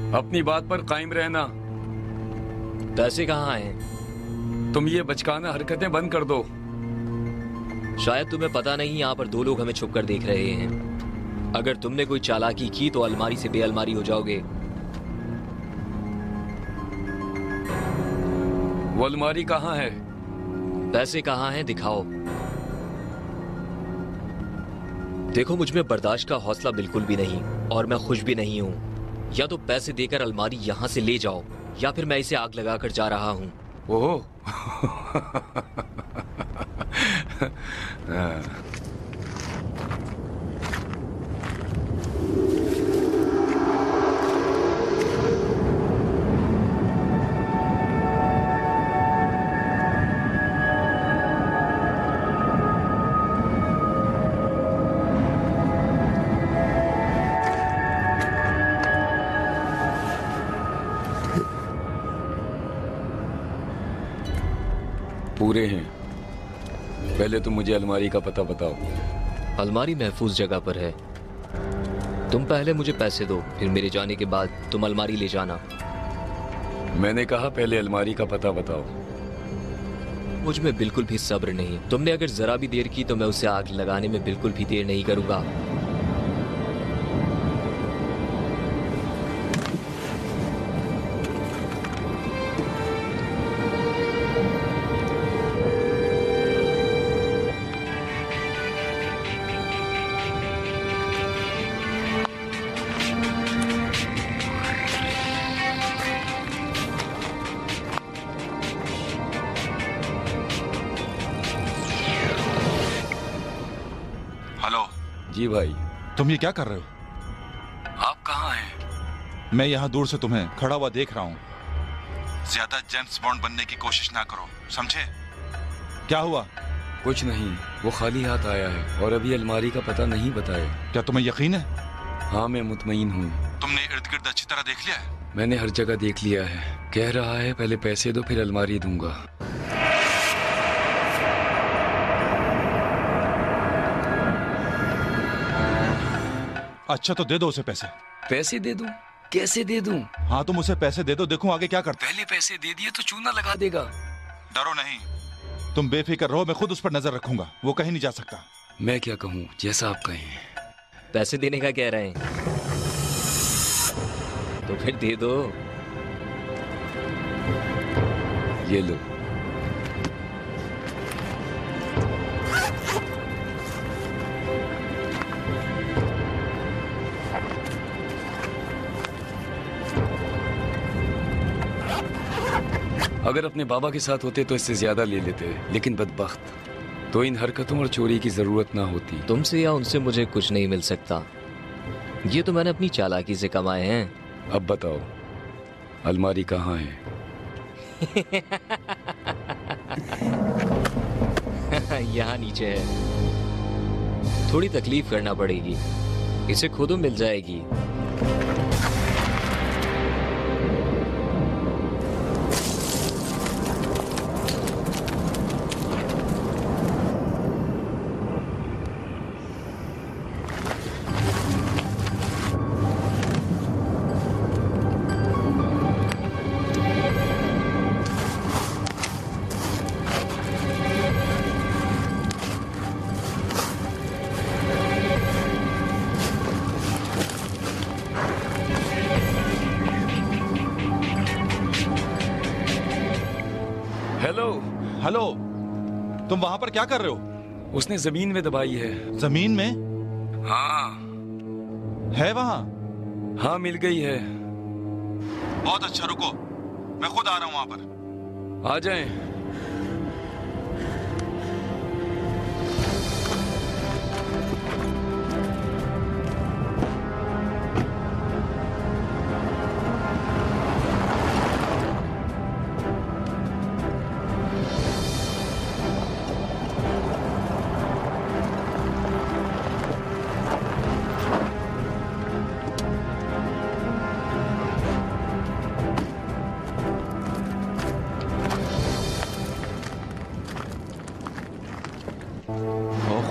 अपनी बात पर कायम रहना। पैसे कहाँ हैं? तुम ये बचकाना हरकतें बंद कर दो। शायद तुम्हें पता नहीं, यहाँ पर दो लोग हमें छुप कर देख रहे हैं। अगर तुमने कोई चालाकी की तो अलमारी से बेअलमारी हो जाओगे। वो अलमारी कहाँ है? पैसे कहाँ हैं? दिखाओ। देखो, मुझ में बर्दाश्त का हौसला बिल्कुल भी नहीं और मैं खुश भी नहीं हूँ। या तो पैसे देकर अलमारी यहाँ से ले जाओ या फिर मैं इसे आग लगाकर जा रहा हूँ। ओह पूरे हैं। पहले तुम मुझे अलमारी का पता बताओ। अलमारी महफूज जगह पर है। तुम पहले मुझे पैसे दो, फिर मेरे जाने के बाद तुम अलमारी ले जाना। मैंने कहा पहले अलमारी का पता बताओ। मुझ में बिल्कुल भी सब्र नहीं। तुमने अगर जरा भी देर की तो मैं उसे आग लगाने में बिल्कुल भी देर नहीं करूंगा। जी भाई। तुम ये क्या कर रहे हो? आप कहाँ हैं? मैं यहाँ दूर से तुम्हें खड़ा हुआ देख रहा हूँ। ज्यादा जेम्स बॉन्ड बनने की कोशिश ना करो, समझे? क्या हुआ? कुछ नहीं, वो खाली हाथ आया है और अभी अलमारी का पता नहीं बताया। क्या तुम्हें यकीन है? हाँ, मैं मुतमईन हूँ। तुमने इर्द गिर्द अच्छी तरह देख लिया है? मैंने हर जगह देख लिया है। कह रहा है पहले पैसे दो फिर अलमारी दूंगा। अच्छा तो दे दो उसे पैसे। पैसे दे दूं? कैसे दे दूं? हाँ तुम उसे पैसे दे दो, देखूं आगे क्या करता। पहले पैसे दे दिए तो चूना लगा देगा। डरो नहीं, तुम बेफिक्र रहो, मैं खुद उस पर नजर रखूंगा। वो कहीं नहीं जा सकता। मैं क्या कहूँ, जैसा आप कहें। पैसे देने का कह रहे हैं तो फिर दे दो। ये लो। अगर अपने बाबा के साथ होते तो इससे ज्यादा ले लेते, लेकिन बदबख्त तो इन हरकतों और चोरी की जरूरत ना होती। तुमसे या उनसे मुझे कुछ नहीं मिल सकता। ये तो मैंने अपनी चालाकी से कमाए हैं। अब बताओ अलमारी कहाँ है? यहाँ नीचे है। थोड़ी तकलीफ करना पड़ेगी, इसे खुद मिल जाएगी। हेलो, तुम वहां पर क्या कर रहे हो? उसने जमीन में दबाई है। जमीन में? हाँ। है वहां? हाँ, मिल गई है। बहुत अच्छा, रुको मैं खुद आ रहा हूं वहां पर। आ जाएं।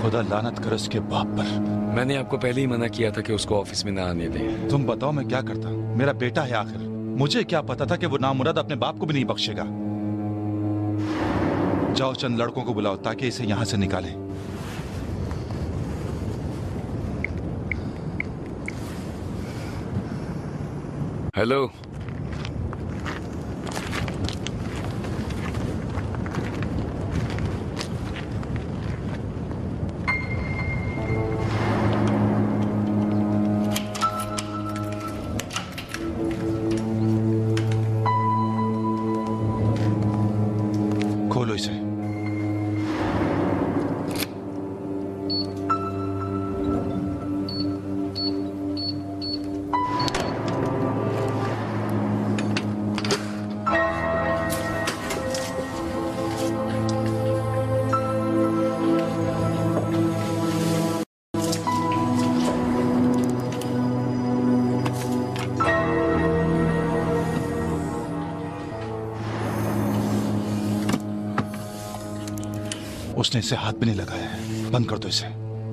खुदा लानत कर उसके बाप पर। मैंने आपको पहले ही मना किया था कि उसको ऑफिस में ना आने दें। तुम बताओ मैं क्या करता? मेरा बेटा है आखिर। मुझे क्या पता था कि वो नामुराद अपने बाप को भी नहीं बख्शेगा। जाओ चंद लड़कों को बुलाओ ताकि इसे यहां से निकालें। हेलो। खोलो इसे। उसने इसे हाथ भी नहीं लगाया है। बंद कर दो इसे।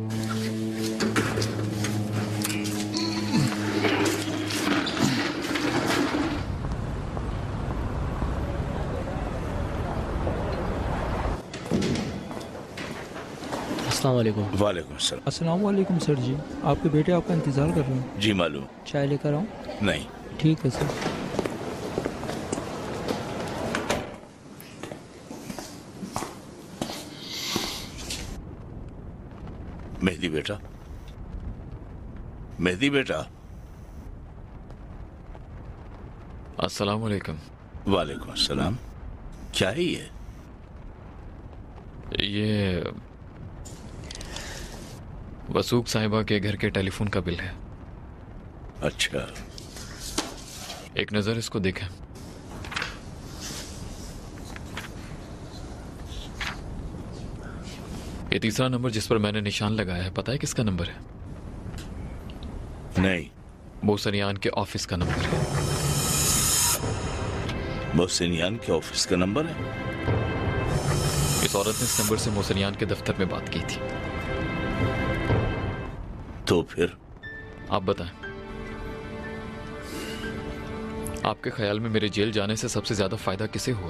अस्सलाम वालेकुम। वालेकुम सलाम। अस्सलाम वालेकुम सर जी, आपके बेटे आपका इंतज़ार कर रहे हैं। जी मालूम। चाय लेकर आऊँ? नहीं। ठीक है सर। मेहदी बेटा, मेहदी बेटा। अस्सलाम वालेकुम। वालेकुम सलाम। क्या है ये? ये वसूक साहिबा के घर के टेलीफोन का बिल है। अच्छा। एक नज़र इसको देखें। ये तीसरा नंबर जिस पर मैंने निशान लगाया है, पता है किसका नंबर है? नहीं। मोहसिनियान के ऑफिस का नंबर है। मोहसिनियान के ऑफिस का नंबर है? इस औरत ने इस नंबर से मोहसिनियान के दफ्तर में बात की थी। तो फिर आप बताएं, आपके ख्याल में मेरे जेल जाने से सबसे ज्यादा फायदा किसे हुआ?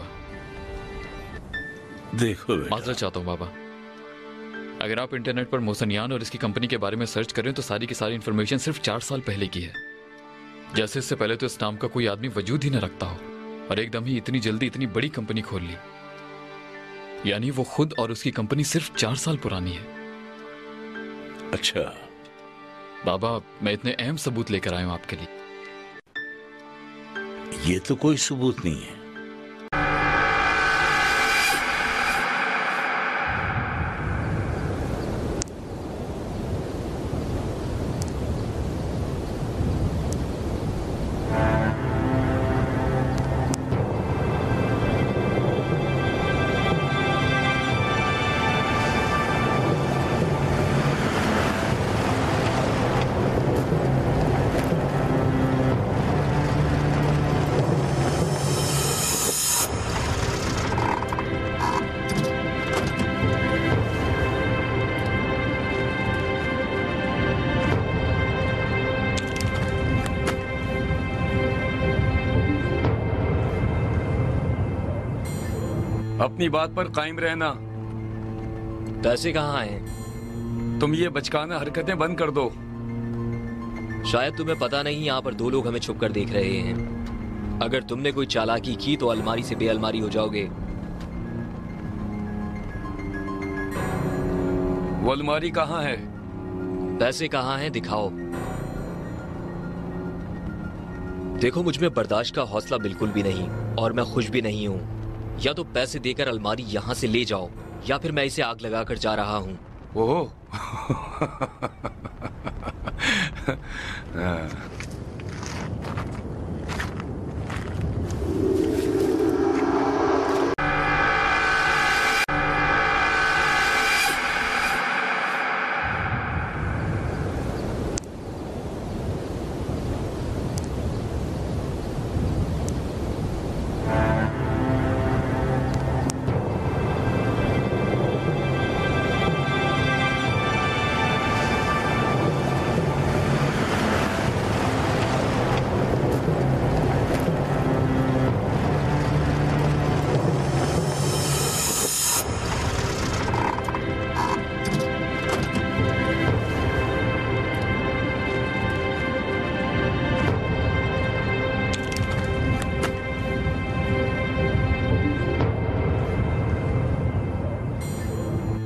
देखो बेटा, माजरत चाहता हूं बाबा, अगर आप इंटरनेट पर मोहसिनियान और इसकी कंपनी के बारे में सर्च करें तो सारी की सारी इंफॉर्मेशन सिर्फ 4 साल पहले की है। जैसे इससे पहले तो इस नाम का कोई आदमी वजूद ही न रखता हो, और एकदम ही इतनी जल्दी इतनी बड़ी कंपनी खोल ली। यानी वो खुद और उसकी कंपनी सिर्फ 4 साल पुरानी है। अच्छा बाबा, मैं इतने अहम सबूत लेकर आया हूं आपके लिए। ये तो कोई सबूत नहीं है। अपनी बात पर कायम रहना। पैसे कहाँ हैं? तुम ये बचकाना हरकतें बंद कर दो। शायद तुम्हें पता नहीं, यहाँ पर 2 लोग हमें छुप कर देख रहे हैं। अगर तुमने कोई चालाकी की तो अलमारी से बेअलमारी हो जाओगे। वो अलमारी कहाँ है? पैसे कहाँ हैं? दिखाओ। देखो, मुझ में बर्दाश्त का हौसला बिल्कुल भी नहीं, और मैं खुश भी नहीं हूँ। या तो पैसे देकर अलमारी यहाँ से ले जाओ, या फिर मैं इसे आग लगाकर जा रहा हूँ। ओह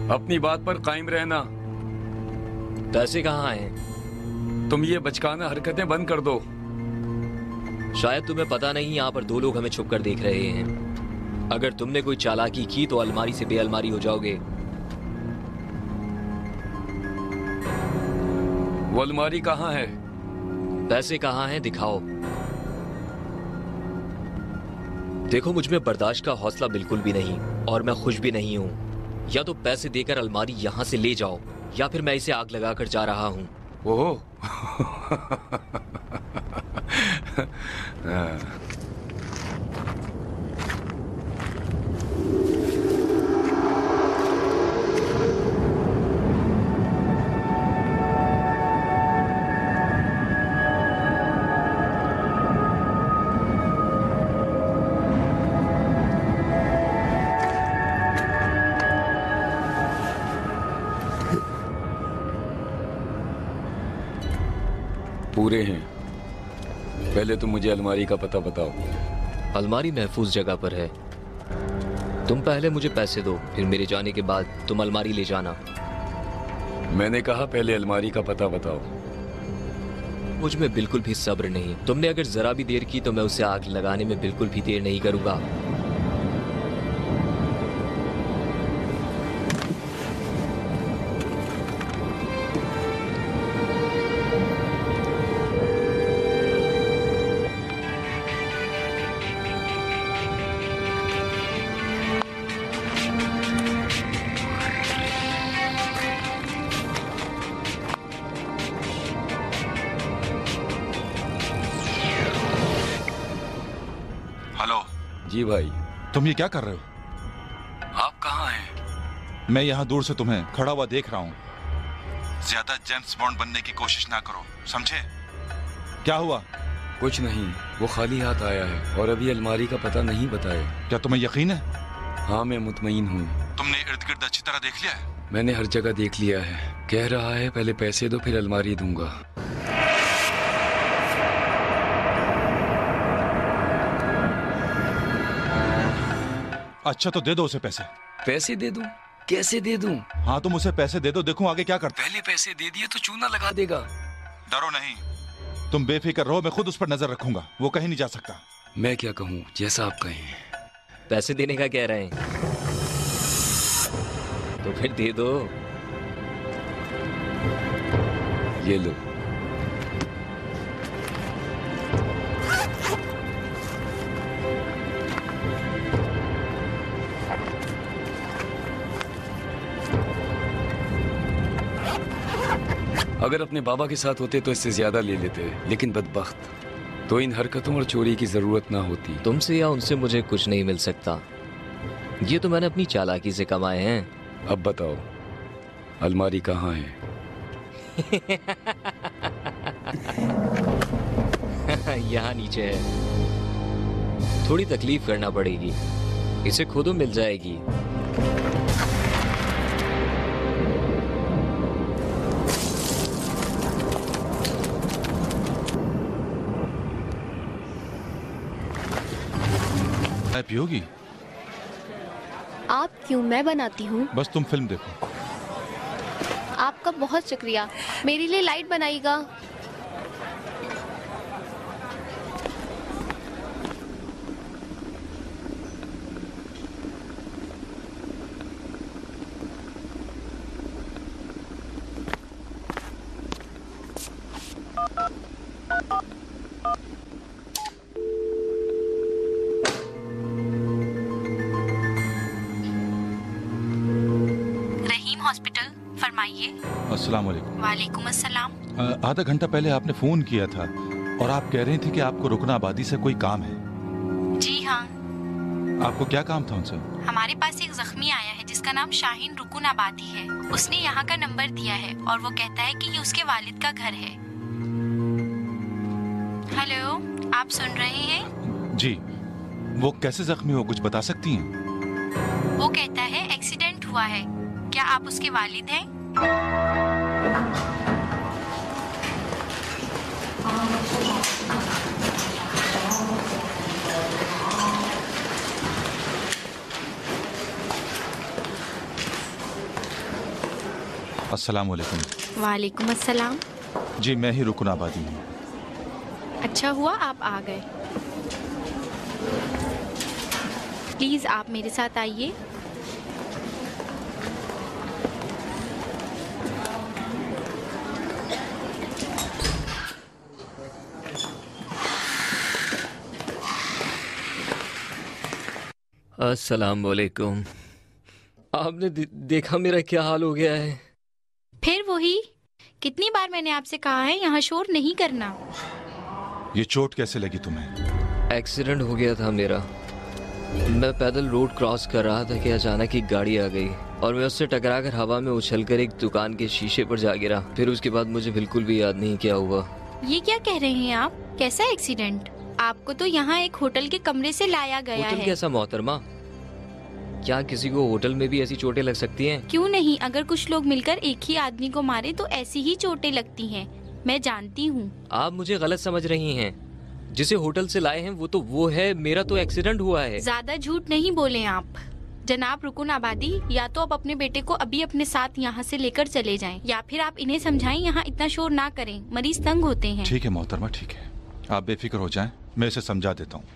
अपनी बात पर कायम रहना। पैसे कहाँ हैं? तुम ये बचकाना हरकतें बंद कर दो। शायद तुम्हें पता नहीं, यहाँ पर 2 लोग हमें छुप कर देख रहे हैं। अगर तुमने कोई चालाकी की तो अलमारी से बेअलमारी हो जाओगे। वो अलमारी कहाँ है? पैसे कहाँ हैं? दिखाओ। देखो, मुझ में बर्दाश्त का हौसला बिल्कुल भी नहीं और मैं खुश भी नहीं हूँ। या तो पैसे देकर अलमारी यहाँ से ले जाओ या फिर मैं इसे आग लगाकर जा रहा हूँ। ओह पूरे हैं। पहले तुम मुझे अलमारी का पता बताओ। अलमारी महफूज जगह पर है। तुम पहले मुझे पैसे दो, फिर मेरे जाने के बाद तुम अलमारी ले जाना। मैंने कहा पहले अलमारी का पता बताओ। मुझ में बिल्कुल भी सब्र नहीं। तुमने अगर जरा भी देर की तो मैं उसे आग लगाने में बिल्कुल भी देर नहीं करूंगा। जी भाई। तुम ये क्या कर रहे हो? आप कहाँ हैं? मैं यहाँ दूर से तुम्हें खड़ा हुआ देख रहा हूँ। ज्यादा जेम्स बॉन्ड बनने की कोशिश ना करो, समझे? क्या हुआ? कुछ नहीं, वो खाली हाथ आया है और अभी अलमारी का पता नहीं बताया। क्या तुम्हें यकीन है? हाँ, मैं मुतमईन हूँ। तुमने इर्द गिर्द अच्छी तरह देख लिया है? मैंने हर जगह देख लिया है। कह रहा है पहले पैसे दो फिर अलमारी दूंगा। अच्छा तो दे दो उसे पैसे। पैसे दे दूं? कैसे दे दूं? हाँ तुम उसे पैसे दे दो, देखो आगे क्या करता। पहले पैसे दे दिए तो चूना लगा देगा। डरो नहीं, तुम बेफिक्र रहो, मैं खुद उस पर नजर रखूंगा, वो कहीं नहीं जा सकता। मैं क्या कहूँ, जैसा आप कहें। पैसे देने का कह रहे हैं तो फिर दे दो। ये लो। अगर अपने बाबा के साथ होते तो इससे ज्यादा ले लेते, लेकिन बदबख्त, तो इन हरकतों और चोरी की जरूरत ना होती। तुमसे या उनसे मुझे कुछ नहीं मिल सकता। ये तो मैंने अपनी चालाकी से कमाए हैं। अब बताओ अलमारी कहाँ है? यहाँ नीचे है। थोड़ी तकलीफ करना पड़ेगी, इसे खुद मिल जाएगी। पियोगी? आप क्यों, मैं बनाती हूँ। बस तुम फिल्म देखो। आपका बहुत शुक्रिया। मेरे लिए लाइट बनाइएगा। अस्सलाम वालेकुम। वालेकुम अस्सलाम। आधा घंटा पहले आपने फोन किया था और आप कह रही थी कि आपको रुकना आबादी से कोई काम है। जी हाँ। आपको क्या काम था उनसे? हमारे पास एक जख्मी आया है जिसका नाम शाहीन रुकन आबादी है। उसने यहाँ का नंबर दिया है और वो कहता है कि ये उसके वालिद का घर है। हेलो, आप सुन रहे हैं? जी। वो कैसे जख्मी हो, कुछ बता सकती हैं? वो कहता है एक्सीडेंट हुआ है। क्या आप उसके वालिद हैं? अस्सलाम वालेकुम। वालेकुम अस्सलाम। जी मैं ही रुकन आबादी हूँ। अच्छा हुआ आप आ गए। प्लीज आप मेरे साथ आइए। अस्सलाम वालेकुम। आपने देखा मेरा क्या हाल हो गया है? फिर वही, कितनी बार मैंने आपसे कहा है यहाँ शोर नहीं करना। ये चोट कैसे लगी तुम्हें? एक्सीडेंट हो गया था मेरा। मैं पैदल रोड क्रॉस कर रहा था कि अचानक एक गाड़ी आ गई और मैं उससे टकराकर हवा में उछलकर एक दुकान के शीशे पर जा गिरा। फिर उसके बाद मुझे बिल्कुल भी याद नहीं क्या हुआ। ये क्या कह रहे हैं आप? कैसा एक्सीडेंट? आपको तो यहाँ एक होटल के कमरे से लाया गया है। होटल कैसा मोहतरमा? क्या किसी को होटल में भी ऐसी चोटें लग सकती हैं? क्यों नहीं, अगर कुछ लोग मिलकर एक ही आदमी को मारे तो ऐसी ही चोटें लगती हैं। मैं जानती हूँ। आप मुझे गलत समझ रही हैं। जिसे होटल से लाए हैं वो है। मेरा तो एक्सीडेंट हुआ है। ज्यादा झूठ नहीं बोले आप। जनाब रुकुन आबादी, या तो आप अपने बेटे को अभी अपने साथ यहाँ से लेकर चले जाएं, या फिर आप इन्हें समझाएं यहाँ इतना शोर ना करें, मरीज तंग होते हैं। ठीक है मोहतरमा, ठीक है, आप बेफिक्र हो जाएं, मैं इसे समझा देता हूँ।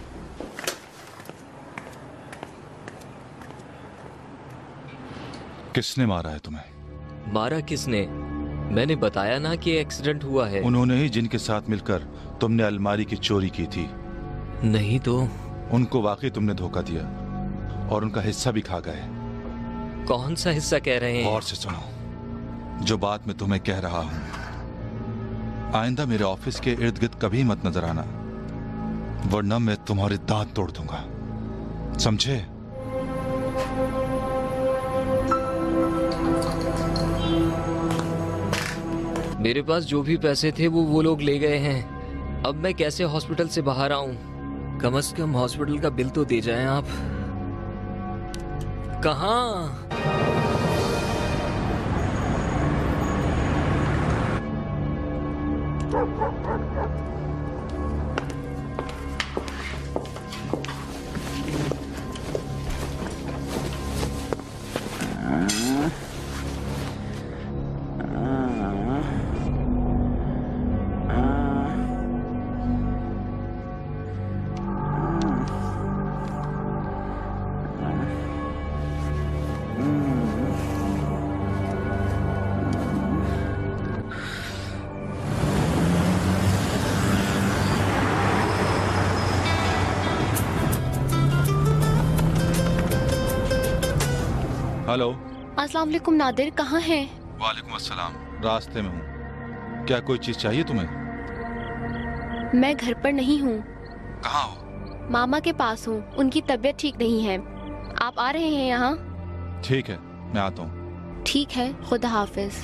किसने मारा है तुम्हें? मारा किसने? मैंने बताया ना कि एक्सीडेंट हुआ है। उन्होंने ही जिनके साथ मिलकर तुमने अलमारी की चोरी की थी। नहीं तो? उनको वाकई तुमने धोखा दिया और उनका हिस्सा भी खा गए। कौन सा हिस्सा कह रहे हैं? गौर से सुनो, जो बात मैं तुम्हें कह रहा हूँ, आइंदा मेरे ऑफिस के इर्द गिर्द कभी मत नजर आना, वरना मैं तुम्हारे दांत तोड़ दूंगा, समझे? मेरे पास जो भी पैसे थे वो लोग ले गए हैं। अब मैं कैसे हॉस्पिटल से बाहर आऊं? कम से कम हॉस्पिटल का बिल तो दे जाएं आप। कहाँ? हेलो। अस्सलाम वालेकुम नादिर, कहाँ हैं? वालेकुम अस्सलाम, रास्ते में हूँ। क्या कोई चीज चाहिए तुम्हें? मैं घर पर नहीं हूँ। कहाँ हो? मामा के पास हूँ, उनकी तबीयत ठीक नहीं है। आप आ रहे हैं यहाँ? ठीक है, मैं आता हूँ। ठीक है, खुदा हाफिज।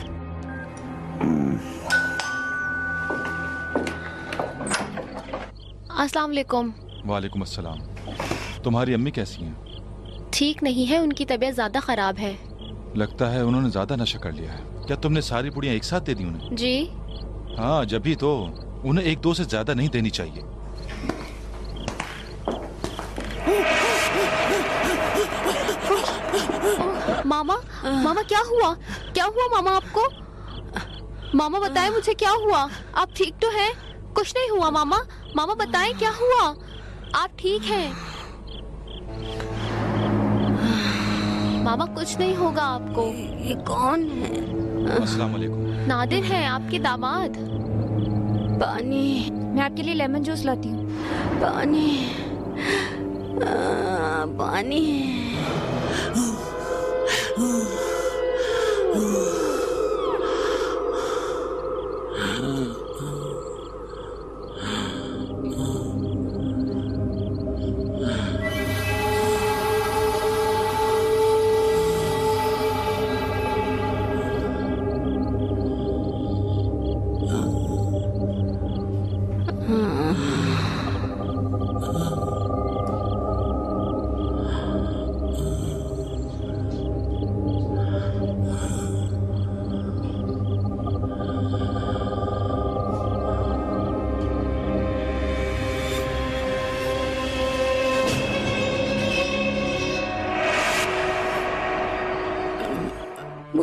अस्सलाम वालेकुम। वालेकुम अस्सलाम। तुम्हारी अम्मी कैसी हैं? ठीक नहीं है, उनकी तबीयत ज्यादा खराब है। लगता है उन्होंने ज्यादा नशा कर लिया है। क्या तुमने सारी पुड़ियाँ एक साथ दे दी उन्हें? जी हाँ, जब भी तो उन्हें एक दो से ज्यादा नहीं देनी चाहिए। मामा, मामा क्या हुआ? क्या हुआ मामा आपको? मामा बताएं मुझे क्या हुआ? आप ठीक तो हैं? कुछ नहीं हुआ मामा? मामा बताएं क्या हुआ? आप ठीक हैं? मामा कुछ नहीं होगा आपको। ये कौन है? अस्सलाम वालेकुम। नादिर है, आपके दामाद। पानी। मैं आपके लिए लेमन जूस लाती हूँ। पानी। पानी।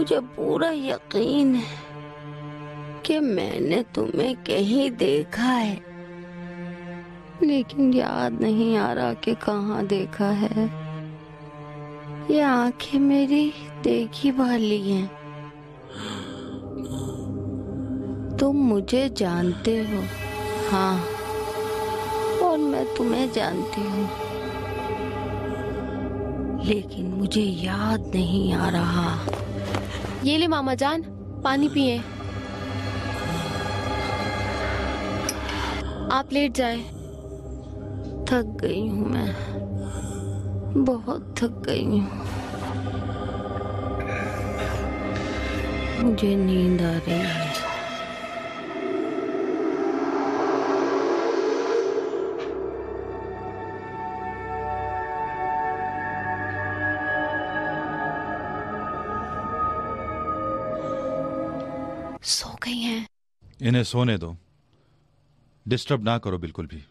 मुझे पूरा यकीन है कि मैंने तुम्हें कहीं देखा है, लेकिन याद नहीं आ रहा कि कहाँ देखा है। ये आंखें मेरी देखी भाली हैं। तुम मुझे जानते हो, हाँ, और मैं तुम्हें जानती हूँ, लेकिन मुझे याद नहीं आ रहा। ये ले मामा जान, पानी पिए। आप लेट जाएं। थक गई हूँ मैं, बहुत थक गई हूँ। मुझे नींद आ रही है। सो गई हैं। इन्हें सोने दो, डिस्टर्ब ना करो बिल्कुल भी।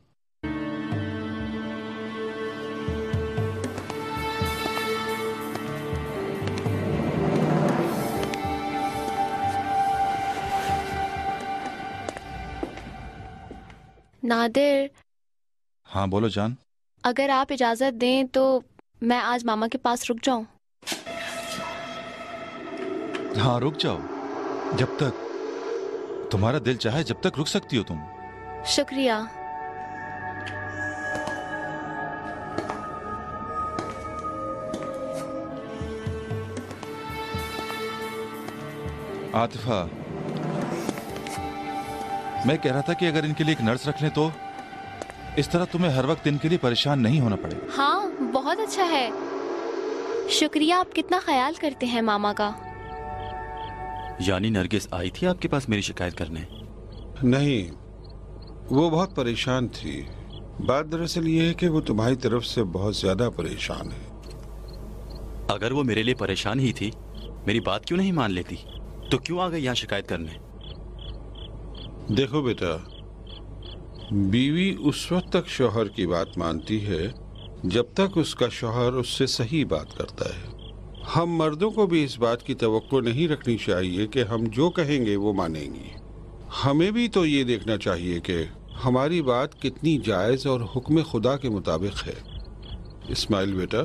नादिर, हाँ बोलो जान। अगर आप इजाजत दें तो मैं आज मामा के पास रुक जाऊं? हाँ रुक जाओ, जब तक तुम्हारा दिल चाहे, जब तक रुक सकती हो तुम। शुक्रिया। आतिफा, मैं कह रहा था कि अगर इनके लिए एक नर्स रख लें तो इस तरह तुम्हें हर वक्त इनके लिए परेशान नहीं होना पड़ेगा। हाँ, बहुत अच्छा है। शुक्रिया, आप कितना ख्याल करते हैं मामा का। यानी नरगिस आई थी आपके पास मेरी शिकायत करने? नहीं, वो बहुत परेशान थी। बात दरअसल ये है कि वो तुम्हारी तरफ से बहुत ज्यादा परेशान है। अगर वो मेरे लिए परेशान ही थी, मेरी बात क्यों नहीं मान लेती? तो क्यों आ गई यहाँ शिकायत करने? देखो बेटा, बीवी उस वक्त तक शौहर की बात मानती है जब तक उसका शौहर उससे सही बात करता है। हम मर्दों को भी इस बात की तवक्को नहीं रखनी चाहिए कि हम जो कहेंगे वो मानेंगी। हमें भी तो ये देखना चाहिए कि हमारी बात कितनी जायज़ और हुक्म खुदा के मुताबिक है। इस्माइल बेटा,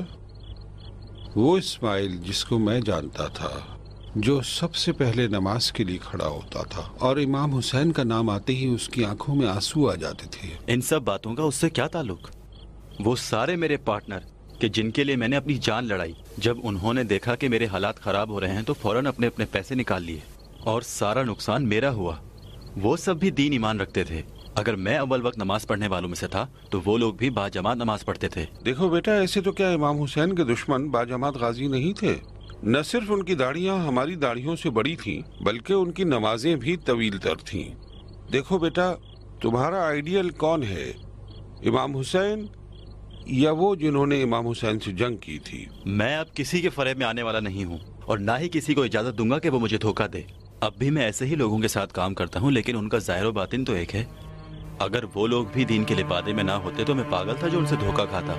वो इस्माइल जिसको मैं जानता था, जो सबसे पहले नमाज के लिए खड़ा होता था और इमाम हुसैन का नाम आते ही उसकी आंखों में आंसू आ जाते थे। इन सब बातों का उससे क्या ताल्लुक? वो सारे मेरे पार्टनर कि जिनके लिए मैंने अपनी जान लड़ाई, जब उन्होंने देखा कि मेरे हालात खराब हो रहे हैं तो फौरन अपने अपने पैसे निकाल लिए और सारा नुकसान मेरा हुआ। वो सब भी दीन ईमान रखते थे। अगर मैं अव्वल वक्त नमाज पढ़ने वालों में से था तो वो लोग भी बाजमात नमाज पढ़ते थे। देखो बेटा, ऐसे तो क्या इमाम हुसैन के दुश्मन बाजमात गाजी नहीं थे? न सिर्फ उनकी दाढ़ियां हमारी दाढ़ियों से बड़ी थीं, बल्कि उनकी नमाजें भी तवील तर थीं। देखो बेटा, तुम्हारा आइडियल कौन है, इमाम हुसैन या वो जिन्होंने इमाम हुसैन से जंग की थी? मैं अब किसी के फरेब में आने वाला नहीं हूँ और ना ही किसी को इजाजत दूंगा कि वो मुझे धोखा दे। अब भी मैं ऐसे ही लोगों के साथ काम करता हूँ, लेकिन उनका ज़ाहिर व बातिन तो एक है। अगर वो लोग भी दीन के लिबादे में ना होते तो मैं पागल था जो उनसे धोखा खाता।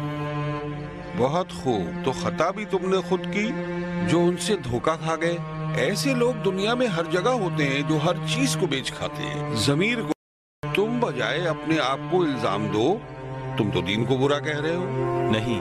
बहुत खूब, तो खता भी तुमने खुद की जो उनसे धोखा खा गए। ऐसे लोग दुनिया में हर जगह होते हैं जो हर चीज को बेच खाते हैं। ज़मीर को तुम बजाय अपने आप को इल्जाम दो, तुम तो दीन को बुरा कह रहे हो। नहीं,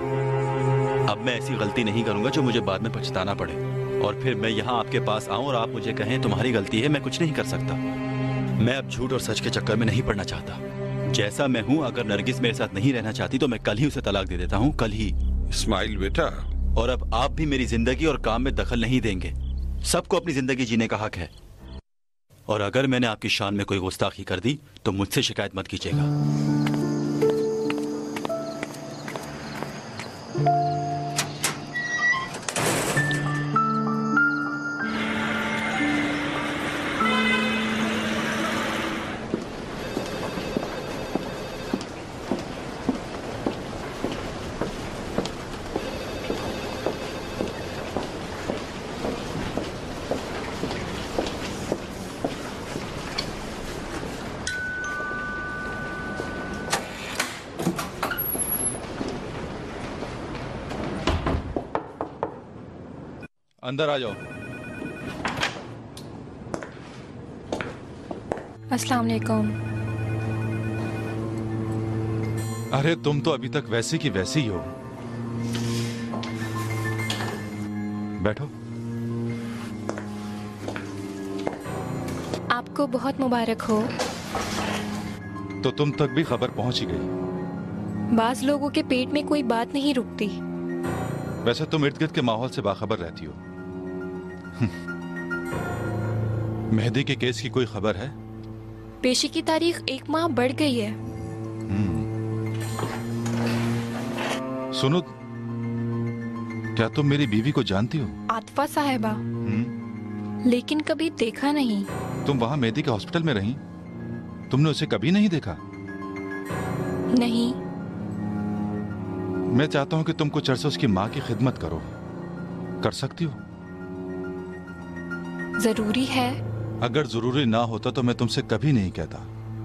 अब मैं ऐसी गलती नहीं करूंगा जो मुझे बाद में पछताना पड़े और फिर मैं यहाँ आपके पास आऊं और आप मुझे कहें तुम्हारी गलती है। मैं कुछ नहीं कर सकता। मैं अब झूठ और सच के चक्कर में नहीं पड़ना चाहता। जैसा मैं हूँ, अगर नरगिस मेरे साथ नहीं रहना चाहती तो मैं कल ही उसे तलाक दे देता हूँ, कल ही। इस्माइल बेटा, और अब आप भी मेरी जिंदगी और काम में दखल नहीं देंगे। सबको अपनी जिंदगी जीने का हक है और अगर मैंने आपकी शान में कोई गुस्ताखी कर दी तो मुझसे शिकायत मत कीजिएगा। अंदर आ जाओ। अस्सलाम वालेकुम। अरे तुम तो अभी तक वैसी की वैसी ही हो। बैठो। आपको बहुत मुबारक हो। तो तुम तक भी खबर पहुंच ही गई। बाज लोगों के पेट में कोई बात नहीं रुकती। वैसे तुम इर्द गिर्द के माहौल से बाखबर रहती हो। मेहदी के केस की कोई खबर है? पेशी की तारीख 1 माह बढ़ गई है। सुनो, क्या तुम मेरी बीवी को जानती हो? आतिफा साहिबा। लेकिन कभी देखा नहीं। तुम वहां मेहदी के हॉस्पिटल में रही, तुमने उसे कभी नहीं देखा? नहीं। मैं चाहता हूं कि तुम कुछ अरसे उसकी माँ की खिदमत करो। कर सकती हो? जरूरी है? अगर जरूरी ना होता तो मैं तुमसे कभी नहीं कहता।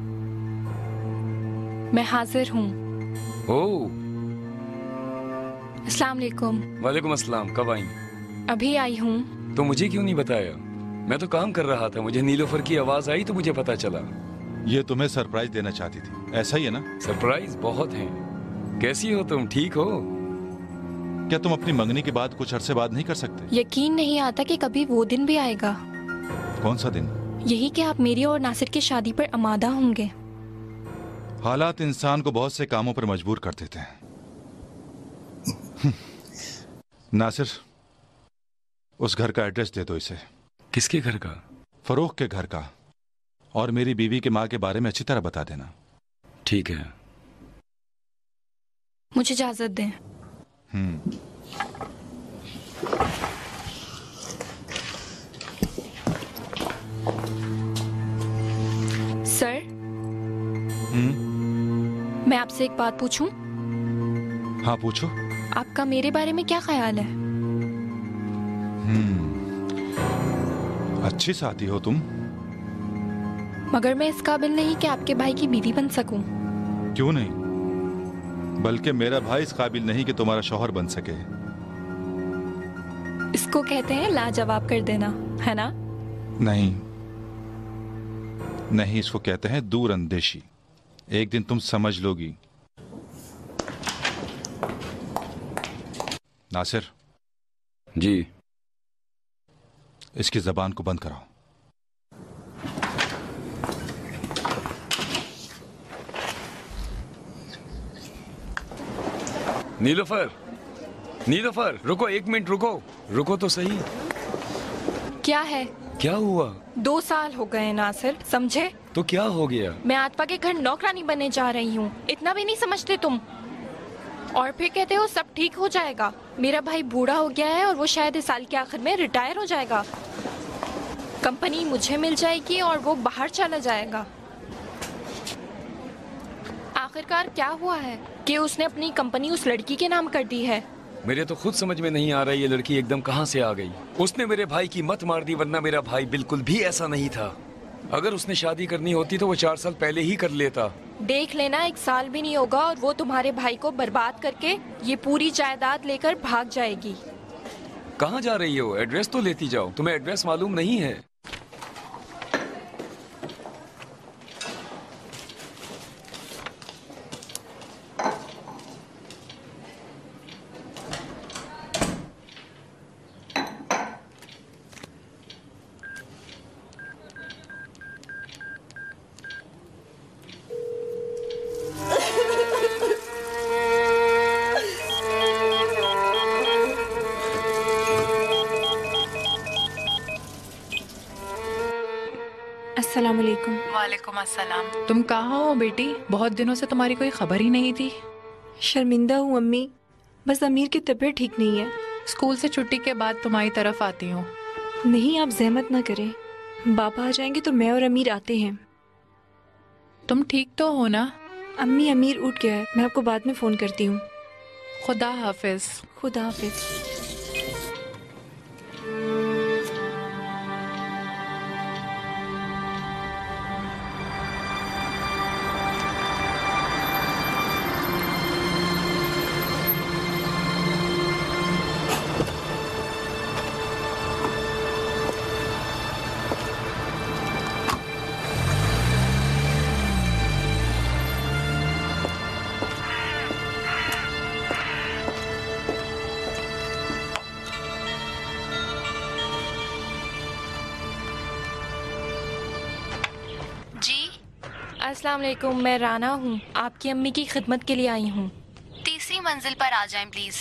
मैं हाजिर हूँ। ओह, अस्सलाम वालेकुम। वालेकुम अस्सलाम। कब आई? अभी आई हूँ। तो मुझे क्यों नहीं बताया? मैं तो काम कर रहा था, मुझे नीलोफर की आवाज आई तो मुझे पता चला। ये तुम्हें सरप्राइज देना चाहती थी, ऐसा ही है ना? सरप्राइज बहुत है। कैसी हो तुम? ठीक हो? क्या तुम अपनी मंगनी के बाद कुछ अरसे बाद नहीं कर सकते? यकीन नहीं आता कि कभी वो दिन भी आएगा। कौन सा दिन? यही कि आप मेरी और नासिर की शादी पर आमादा होंगे। हालात इंसान को बहुत से कामों पर मजबूर कर देते हैं। नासिर, उस घर का एड्रेस दे दो इसे। किसके घर का? फरोख के घर का। और मेरी बीवी के माँ के बारे में अच्छी तरह बता देना। ठीक है। मुझे इजाजत दें। सर, मैं आपसे एक बात पूछूं? हाँ, पूछो। आपका मेरे बारे में क्या ख्याल है? अच्छी साथी हो तुम। मगर मैं इस काबिल नहीं कि आपके भाई की बीवी बन सकूं। क्यों नहीं? बल्कि मेरा भाई इस काबिल नहीं कि तुम्हारा शौहर बन सके। इसको कहते हैं लाजवाब कर देना, है ना? नहीं नहीं, इसको कहते हैं दूर अंदेशी। एक दिन तुम समझ लोगी। नासिर जी, इसकी जबान को बंद कराओ। नीलोफर, नीलोफर, रुको 1 मिनट, रुको रुको तो सही। क्या है? क्या हुआ? 2 साल हो गए नासिर, समझे? तो क्या हो गया? मैं आतिफा के घर नौकरानी बनने जा रही हूँ। इतना भी नहीं समझते तुम? और फिर कहते हो सब ठीक हो जाएगा। मेरा भाई बूढ़ा हो गया है और वो शायद इस साल के आखिर में रिटायर हो जाएगा। कंपनी मुझे मिल जाएगी और वो बाहर चला जाएगा। आखिरकार क्या हुआ है कि उसने अपनी कंपनी उस लड़की के नाम कर दी है। मेरे तो खुद समझ में नहीं आ रहा ये लड़की एकदम कहाँ से आ गई। उसने मेरे भाई की मत मार दी, वरना मेरा भाई बिल्कुल भी ऐसा नहीं था। अगर उसने शादी करनी होती तो वो 4 साल पहले ही कर लेता। देख लेना, 1 साल भी नहीं होगा और वो तुम्हारे भाई को बर्बाद करके ये पूरी जायदाद लेकर भाग जाएगी। कहाँ जा रही हो? एड्रेस तो लेती जाओ। तुम्हें एड्रेस मालूम नहीं है? अस्सलाम वालेकुम। वालेकुम अस्सलाम। तुम कहाँ हो बेटी? बहुत दिनों से तुम्हारी कोई खबर ही नहीं थी। शर्मिंदा हूँ अम्मी, बस अमीर की तबीयत ठीक नहीं है। स्कूल से छुट्टी के बाद तुम्हारी तरफ आती हूँ। नहीं, आप जहमत ना करें। बाबा आ जाएंगे तो मैं और अमीर आते हैं। तुम ठीक तो हो ना? अम्मी, अमीर उठ गया है, मैं आपको बाद में फोन करती हूँ। खुदा हाफिज। खुदा हाफिज। अस्सलाम वालेकुम, मैं राना हूँ, आपकी अम्मी की खिदमत के लिए आई हूँ। तीसरी मंजिल पर आ जाएं प्लीज।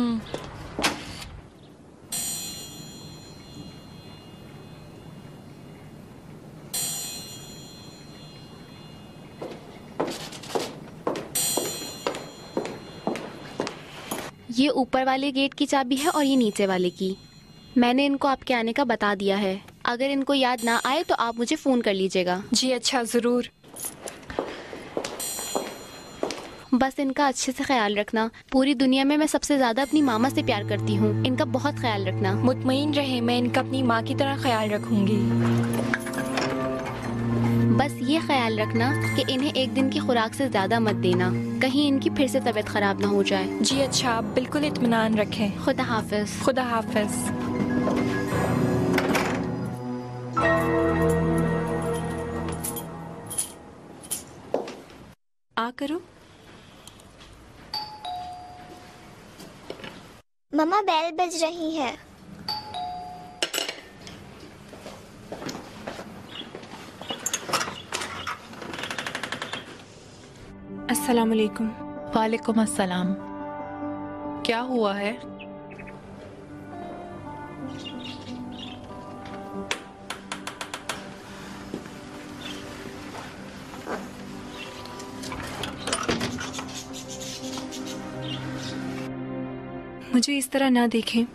ये ऊपर वाले गेट की चाबी है और ये नीचे वाले की। मैंने इनको आपके आने का बता दिया है। अगर इनको याद ना आए तो आप मुझे फोन कर लीजिएगा। जी अच्छा, जरूर। बस इनका अच्छे से ख्याल रखना। पूरी दुनिया में मैं सबसे ज्यादा अपनी मामा से प्यार करती हूँ। इनका बहुत ख्याल रखना। मुतमईन रहे, मैं इनका अपनी माँ की तरह ख्याल रखूंगी। बस ये ख्याल रखना कि इन्हें एक दिन की खुराक से ज्यादा मत देना, कहीं इनकी फिर से तबीयत खराब ना हो जाए। जी अच्छा, आप बिल्कुल इत्मीनान रखें। खुदा हाफिज। खुदा हाफिज। आ करो। मम्मा बेल बज रही है। अस्सलाम वालेकुम। वालेकुम अस्सलाम। क्या हुआ है? मुझे इस तरह ना देखें।